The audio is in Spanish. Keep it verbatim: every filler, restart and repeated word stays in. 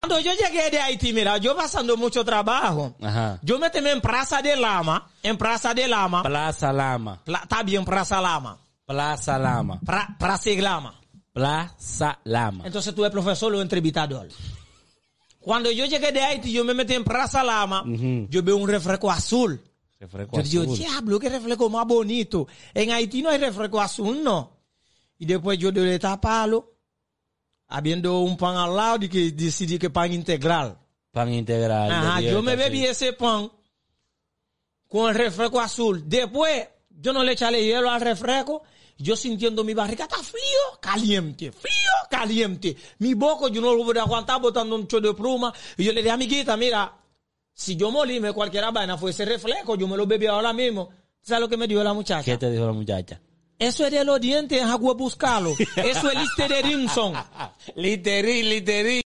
Cuando yo llegué de Haití, mira, yo pasando mucho trabajo. Ajá. Yo me temé en Plaza de Lama, en Plaza de Lama. Plaza Lama. Pla, está bien, Plaza Lama. Plaza Lama. Pra, Plaza Lama. Plaza Lama. Entonces tuve profesor o entrevistador. Cuando yo llegué de Haití, yo me metí en Plaza Lama, uh-huh. Yo veo un refresco azul. Refresco yo azul. digo, diablo, qué refresco más bonito. En Haití no hay refresco azul, no. Y después yo de taparlo, habiendo un pan al lado, y que decidí que pan integral. Pan integral. Ajá, yo me bebí sí. ese pan con el refresco azul. Después, yo no le echaré hielo al refresco. Yo sintiendo mi barriga está frío, caliente, frío, caliente. Mi boca yo no lo voy a aguantar botando un chodo de pluma. Y yo le dije, amiguita, mira, si yo molíme cualquier vaina fue ese reflejo, yo me lo bebí ahora mismo. ¿Sabes lo que me dijo la muchacha? ¿Qué te dijo la muchacha? Eso es de los dientes, agua buscarlo. Eso es Listerine. Listerine, Listerine.